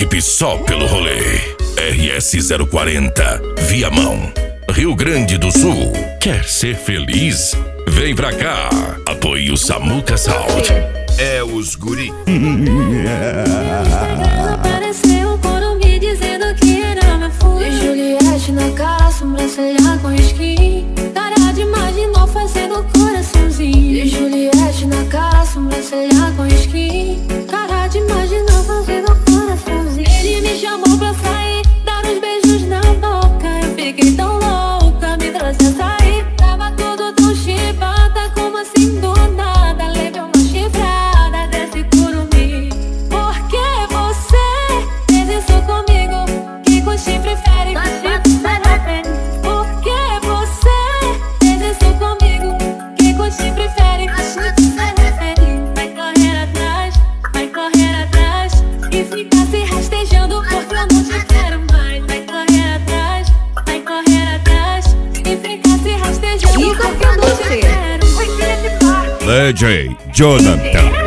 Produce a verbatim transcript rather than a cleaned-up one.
equipe só pelo rolê. R S zero quarenta, Viamão, Rio Grande do Sul. Quer ser feliz? Vem pra cá. Apoie o Samuca Salt. É os guri. Apareceu quando me dizendo que era meu fui. De Juliette na cara, sobrancelha com skin. Cara de marginal fazendo coraçãozinho. De Juliette na cara, sobrancelha com skin. Cara de marginal fazendo coraçãozinho. Ele me chamou pra sair, dar uns beijos na boca. Eu fiquei tão louca, me trouxe a sair. Tava tudo tão chibata, como assim do nada. Levei uma chifrada desse curumim. Por que você fez isso comigo? Que com chifre fere, com chifre fere. Por que você fez isso comigo? Que com chifre fere, com chifre fere. Vai correr atrás, vai correr atrás e ficar se rastejando porque eu não te quero mais. Vai correr atrás, vai correr atrás e ficar se rastejando porque eu não te quero. D J Jonathan.